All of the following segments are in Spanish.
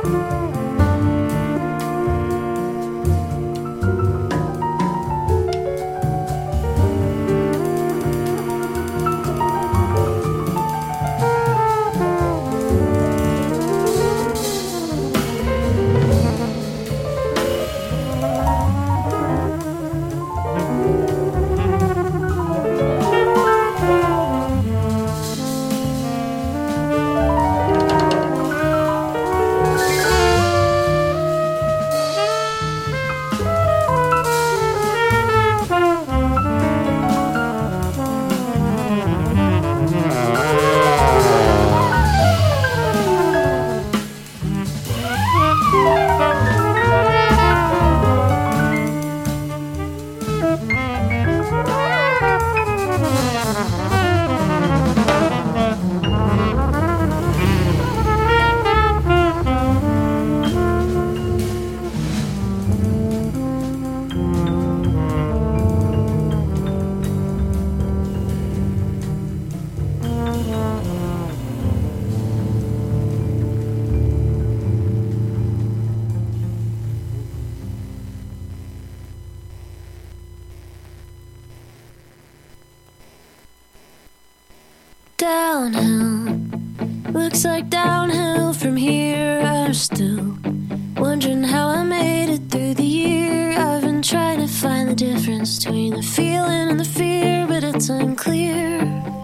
Downhill, looks like downhill from here. I'm still wondering how I made it through the year. I've been trying to find the difference between the feeling and the fear, but it's unclear.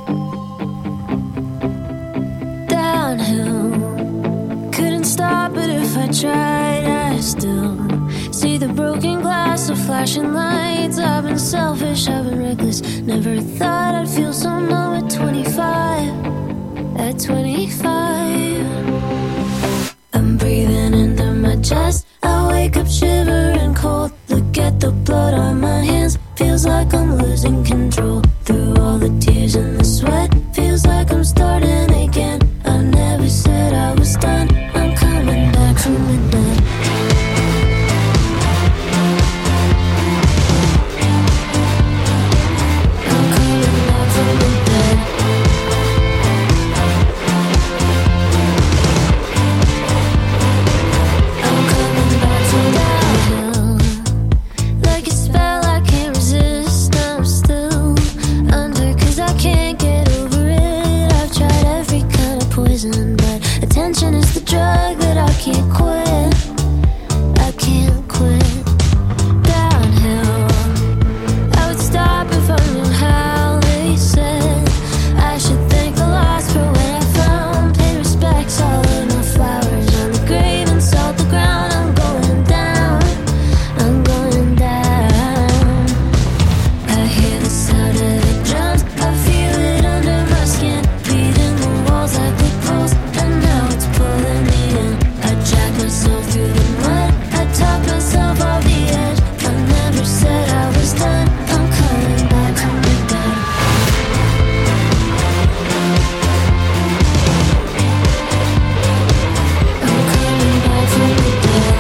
Downhill, couldn't stop it if I tried. I still see the broken glass of flashing lights. I've been selfish, I've been reckless. Never thought I'd feel so numb at 25. At 25, I'm breathing into my chest. I wake up shivering cold. Look at the blood on my hands. Feels like I'm losing control. Through all the tears and the sweat, feels like I'm starting again. I never said I was done. I'm coming back from the dead. I'm coming back from the dead. I'm coming back from downhill. Like a spell I can't resist. I'm still under, 'cause I can't get over it. I've tried every kind of poison, but attention is the drug that I can't quit. I can't quit. Downhill, I would stop if I knew how. They said I should thank the lost for what I found. Pay respects, all of my flowers on the grave and salt the ground. I'm going down, I'm going down. I hear the sound of the drums, I feel it under my skin, beating the walls like the poles, and now it's pulling me in. I drag myself through the mud, I talk myself off the edge. I never said I was done. I'm coming back from the dead. I'm coming back from the dead.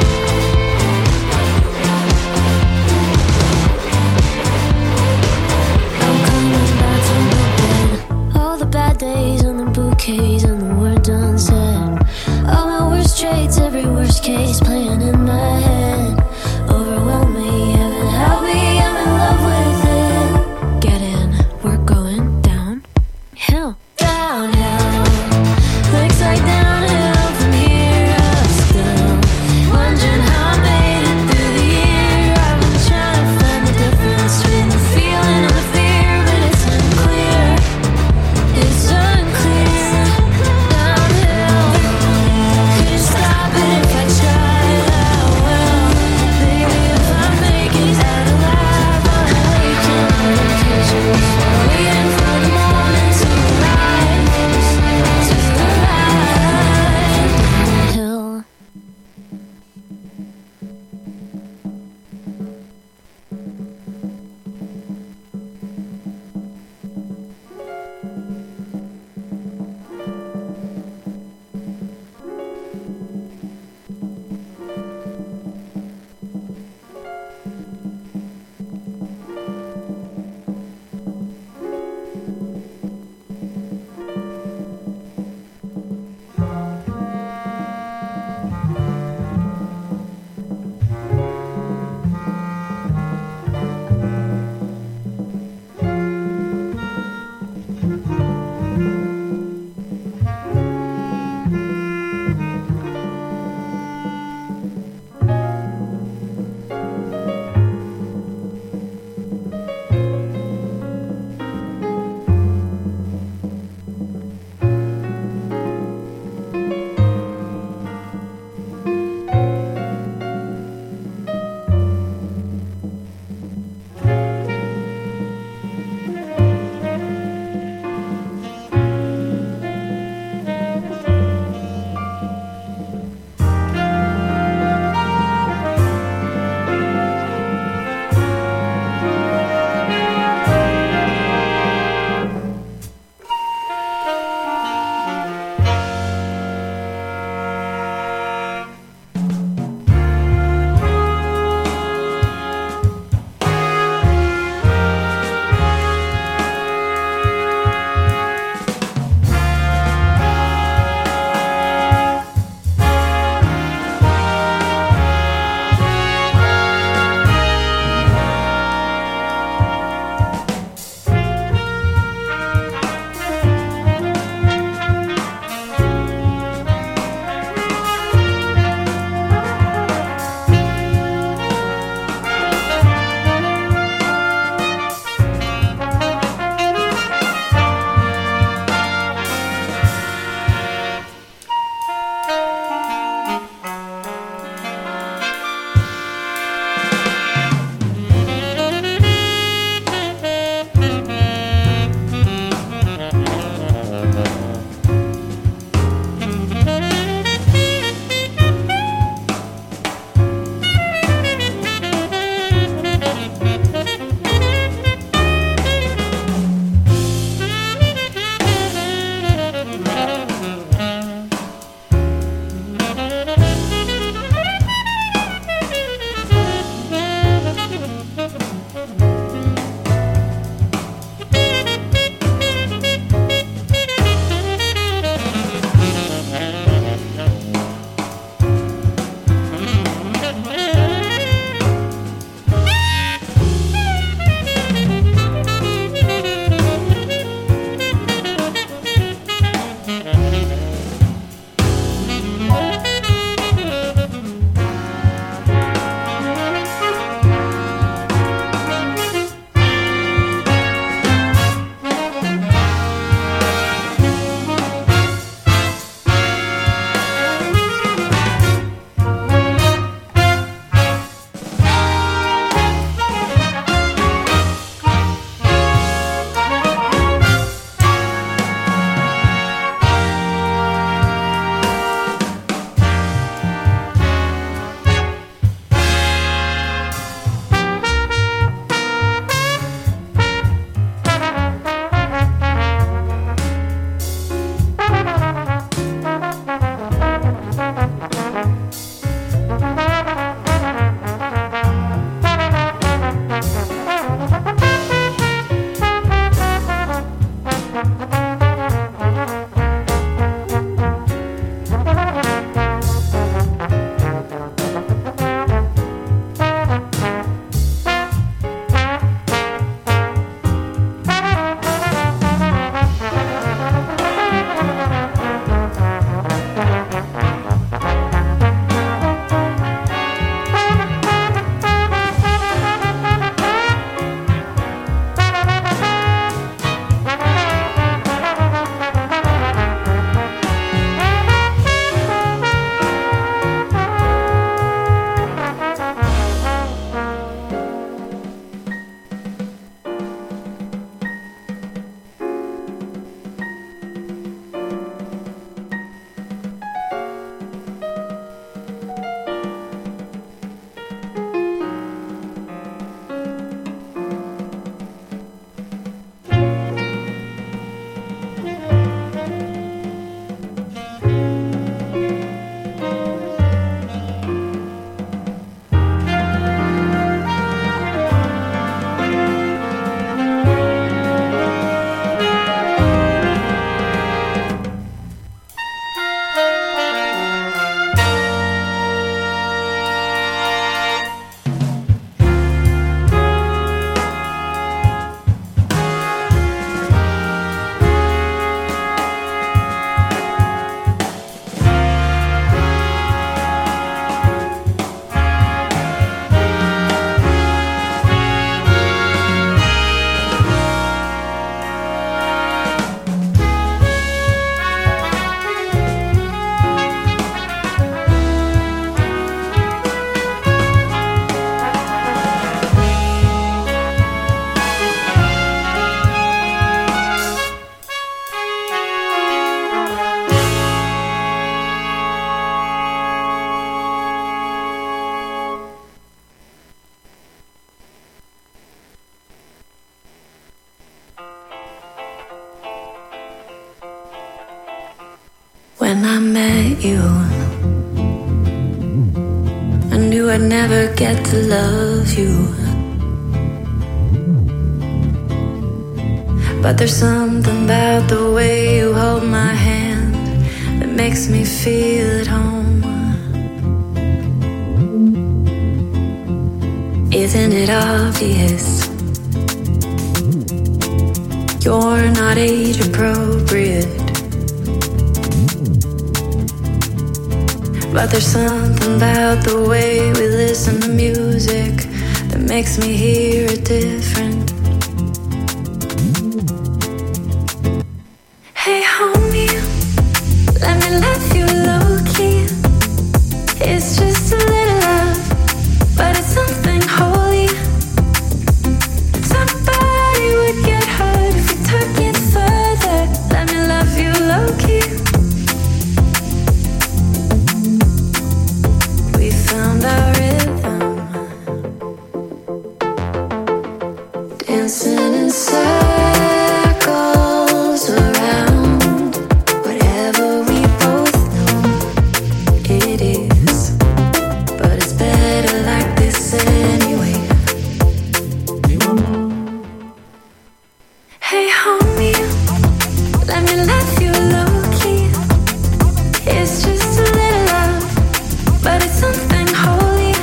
I'm coming back from the dead. All the bad days and the bouquets and the words unsaid. All my worst traits, every worst case playing in my head. Overwhelm me, heaven help me, I'm in love with it. Get in, we're going downhill. Downhill, looks like downhill from here. I'm still wondering how I made it through the year. I've been trying to find the difference between the feeling and the fear, but it's unclear. It's unclear. Downhill, couldn't stop it if I tried. I will. met you, I knew I'd never get to love you. But there's something about the way you hold my hand that makes me feel at home. Isn't it obvious? You're not age appropriate. But there's something about the way we listen to music that makes me hear it different. Hey homie, let me love you low-key. It's just a little love, but it's something holy. Somebody would get hurt if we took it further. Let me love you low-key. We found our rhythm, dancing in circles around whatever we both know it is. But it's better like this anyway. Hey homie, let me love you low-key. It's just a little love, but it's something holy.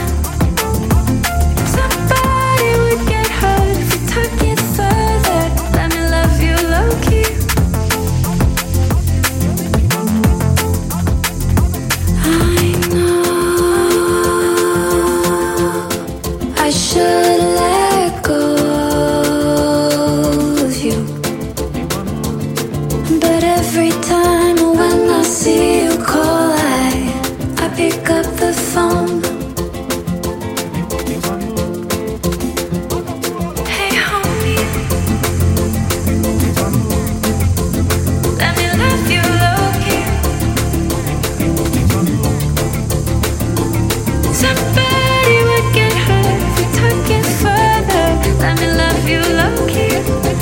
Somebody would get hurt if we took it further. Let me love you low-key. I know I should let go of you, but every time when I see you call, I pick up the phone. Hey homie, let me love you low-key. Somebody would get hurt if we took it further. Let me love you low-key.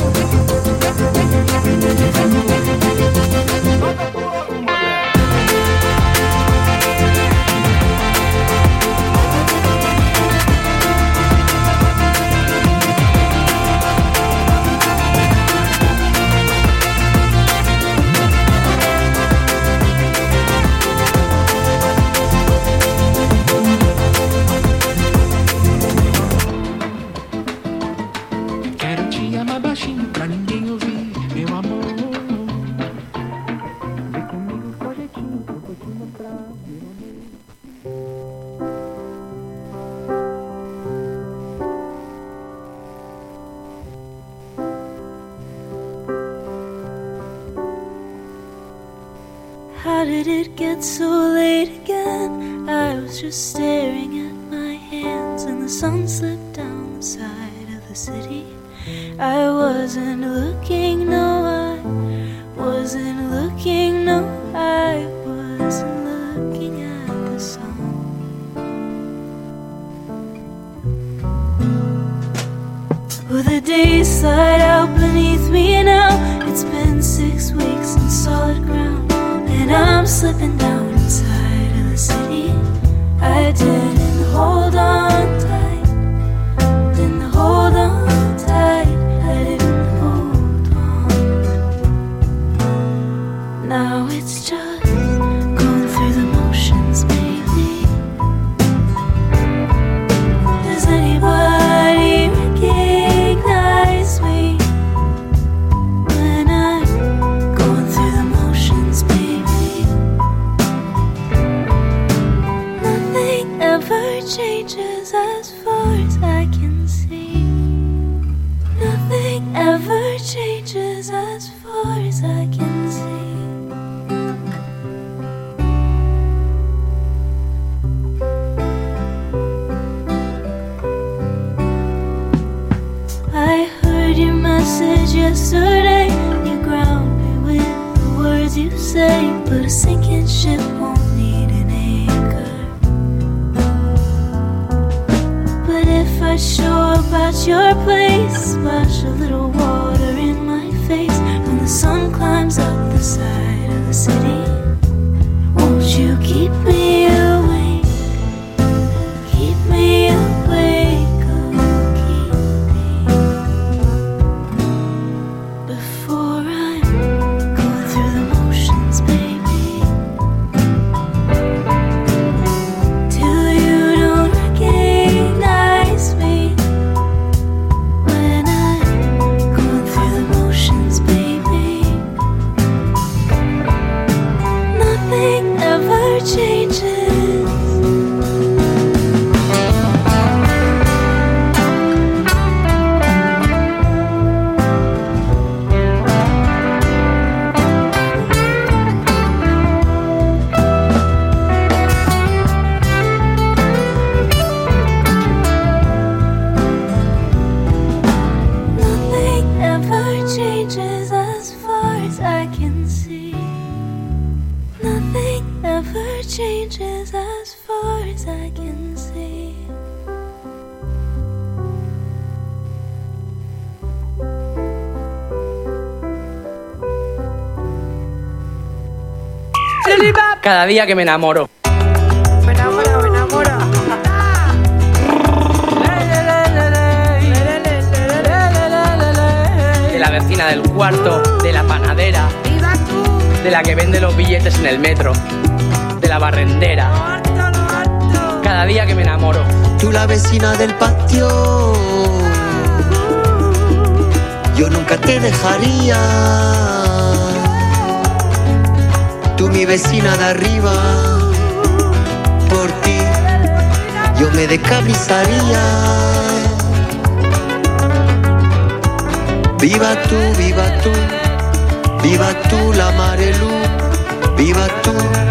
Quero te amar baixinho pra ninguém ouvir, meu amor. Vem comigo com jeitinho, que eu vou te mostrar, meu amor. How did it get so late again? I was just staring at my hands and the sun slipped down the side of the city. I wasn't looking, no, I wasn't looking, no, I wasn't looking at the sun. Oh, the days slide out beneath me now. It's been 6 weeks in solid ground, and I'm slipping down inside of the city. I didn't hold on tight, didn't hold on tight, I didn't hold on. Now it's just going through the motions, maybe. Does anybody recognize me when I'm going through the motions, baby? Nothing ever changes as far as I can see. Nothing ever changes as far as I can see. I heard your message yesterday. You ground me with the words you say, but a sinking ship won't need an anchor. But if I show up at your place, splash a little water in my face when the sun climbs up the side of the city, won't you keep me awake? Keep me awake, oh, keep me before I'm going through the motions, baby. Till you don't recognize me when I'm going through the motions, baby. Nothing ever changes. Nothing ever changes as far as I can see. Nothing ever changes as far as I can see. Cada día que me enamoro. Me enamora, me enamora. De la vecina del cuarto, de la panadera, ¡Viva tú! de la que vende los billetes en el metro, de la barrendera. ¡Lo alto, lo alto! Cada día que me enamoro. Tú la vecina del patio, yo nunca te dejaría. Tú mi vecina de arriba, por ti yo me decabrizaría. Viva tú, viva tú, viva tú la Marelú, viva tú.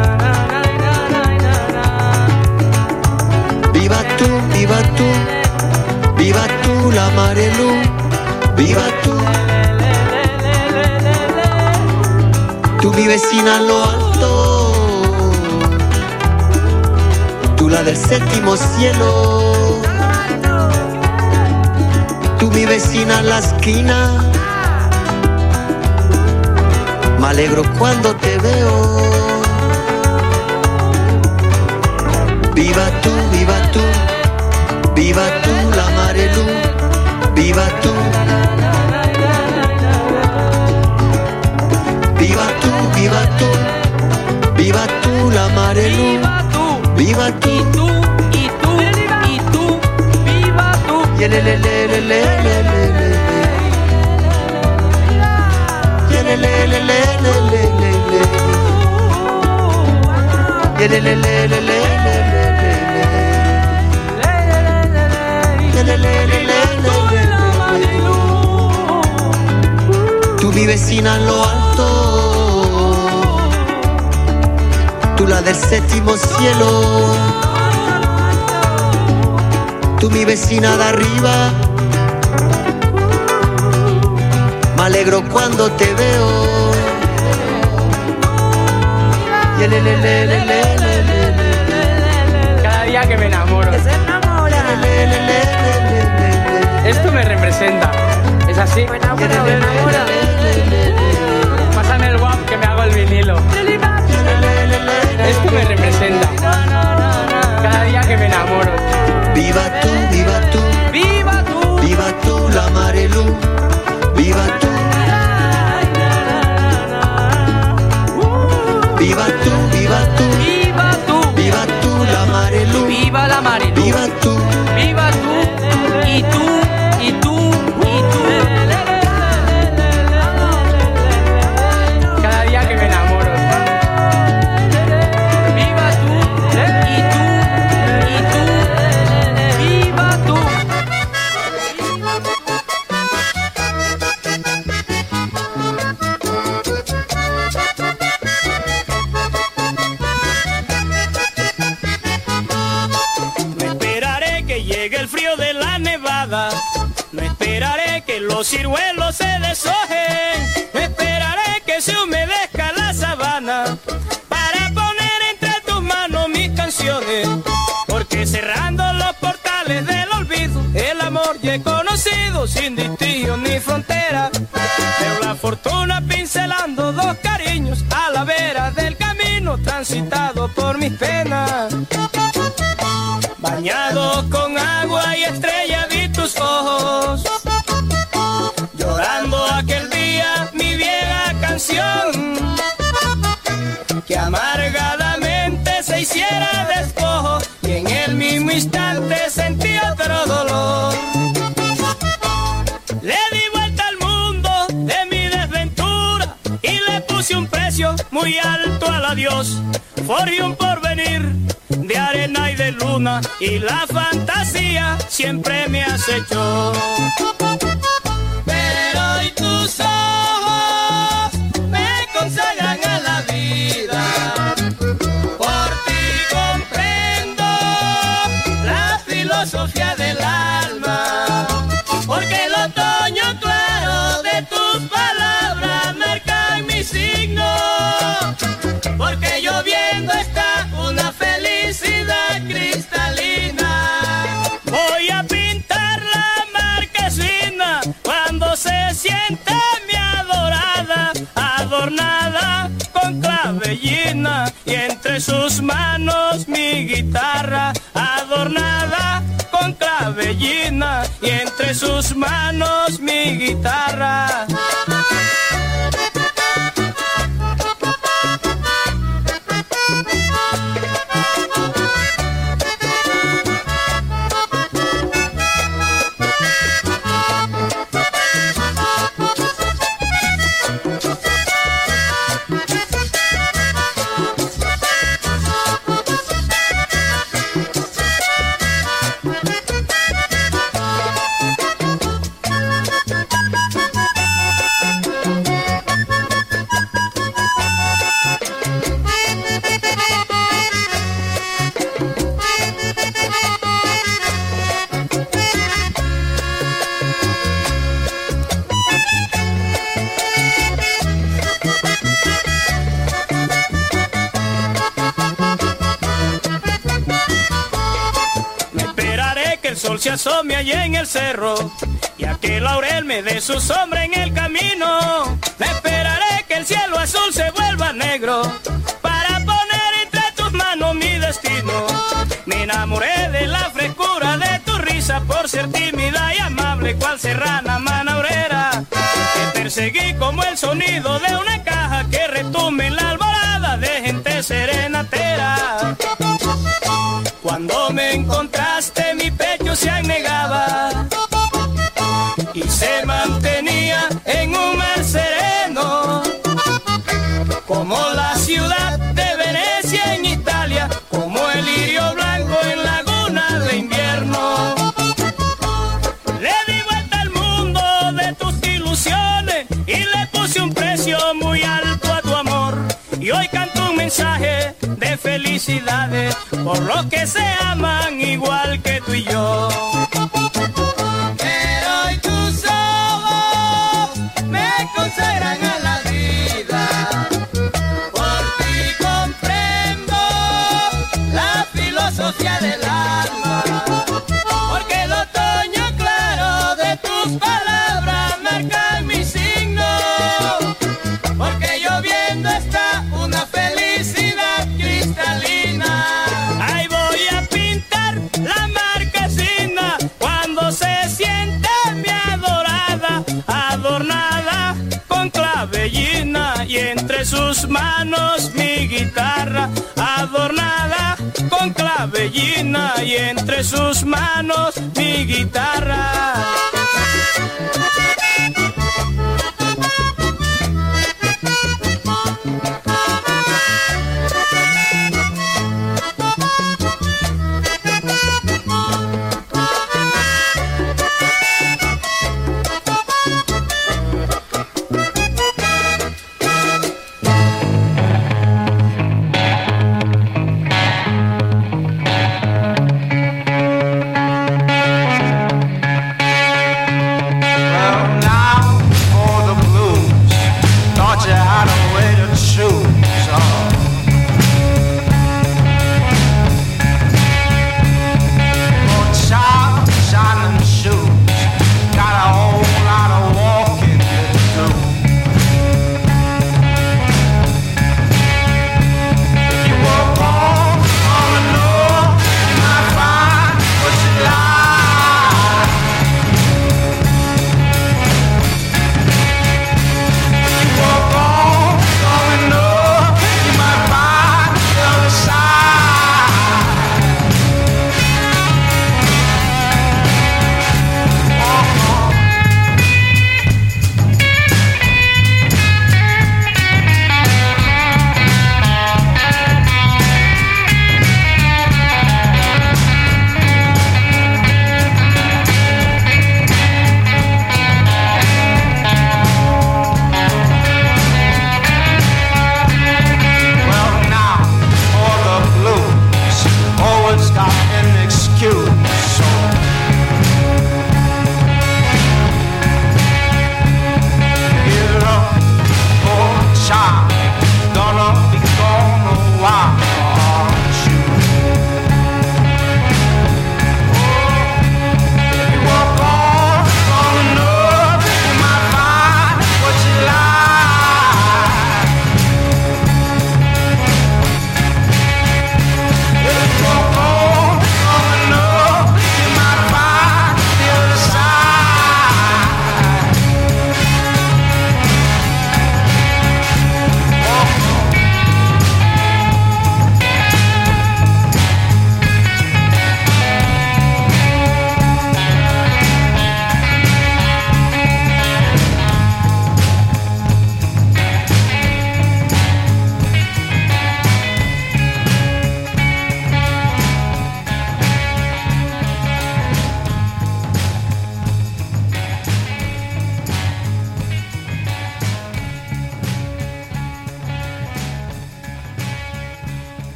Viva tú, viva tú, viva tú la Marelú, viva tú. Tú mi vecina en lo alto, tú la del séptimo cielo. Tú mi vecina en la esquina, me alegro cuando te veo. Viva tú, viva tú, viva tú la Marelú, viva tú. Viva tú, viva tú, viva tú la Marelú, viva tú. Y tú, y tú, y tú, viva tú. Y el le le le le le le le. Y el le le le le le le le. Y el le le le le le le le. Y el le le le le le le. Tú mi vecina en lo alto, tú la del séptimo cielo. Tú mi vecina de arriba, me alegro cuando te veo. Y el le le le le le le. Cada día que me enamoro. ¡Que se enamora! Esto me representa. ¿Es así? Me enamora, me enamora. Pásame el guap que me hago el vinilo. Esto me representa. Cada día que me enamoro. Viva tú, viva tú, ¡Viva tú! viva tú la Marelú, viva tú. Viva tú, viva tú, ¡Viva tú! viva tú la Marelú, ¡Viva la Marelú! viva tú. ¡Viva tú! Y tú, y tú, y tú. Cada día que me enamoro. ¡Viva tú! Y tú, y tú. ¡Viva tú! No esperaré que llegue el frío de la nevada. No esperaré que los ciruelos se deshojen. No esperaré que se humedezca la sabana para poner entre tus manos mis canciones. Porque cerrando los portales del olvido, el amor ya he conocido sin distinción ni frontera. Pero la fortuna pincelando dos cariños a la vera del camino transitado por mis penas. Bañado con agua y estrella vi tus ojos, llorando aquel día mi vieja canción, que amargadamente se hiciera despojo, y en el mismo instante sentí otro dolor. Le di vuelta al mundo de mi desventura y le puse un precio muy alto al adiós. Forjé un porvenir de arena y de luna, y la fantasía siempre me acechó. Pero hoy tus ojos me consagran a la vida. Por ti comprendo la filosofía del alma, porque el otoño claro de tus palabras marca mi signo, porque lloviendo está una felicidad cristalina. Voy a pintar la marquesina cuando se siente mi adorada, adornada con clavellina, y entre sus manos mi guitarra, adornada con clavellina, y entre sus manos mi guitarra. Se asome allá en el cerro, y a que el laurel me dé su sombra en el camino. Me esperaré que el cielo azul se vuelva negro, para poner entre tus manos mi destino. Me enamoré de la frescura de tu risa, por ser tímida y amable cual serrana manaurera. Te perseguí como el sonido de una caja que retumbe en la alborada de gente serenatera. Cuando me encontraste mi pecho se anegaba y se mantenía en un mar sereno, como la ciudad de Venecia en Italia, como el lirio blanco en laguna de invierno. Le di vuelta al mundo de tus ilusiones y le puse un precio muy alto a tu amor, y hoy canto un mensaje de felicidades por los que se aman igual que tú y yo. Pero hoy tus ojos me consagran a la vida, por ti comprendo la filosofía del alma, porque el otoño claro de tus palabras marca mi signo, porque lloviendo está una felicidad cristalina. Ahí voy a pintar la marquesina cuando se siente mi adorada, adornada con clavellina, y entre sus manos mi guitarra, adornada con clavellina, y entre sus manos mi guitarra.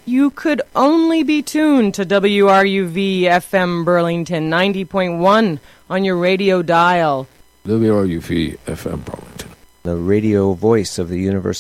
You could only be tuned to WRUV FM Burlington 90.1 on your radio dial. WRUV FM Burlington. The radio voice of the University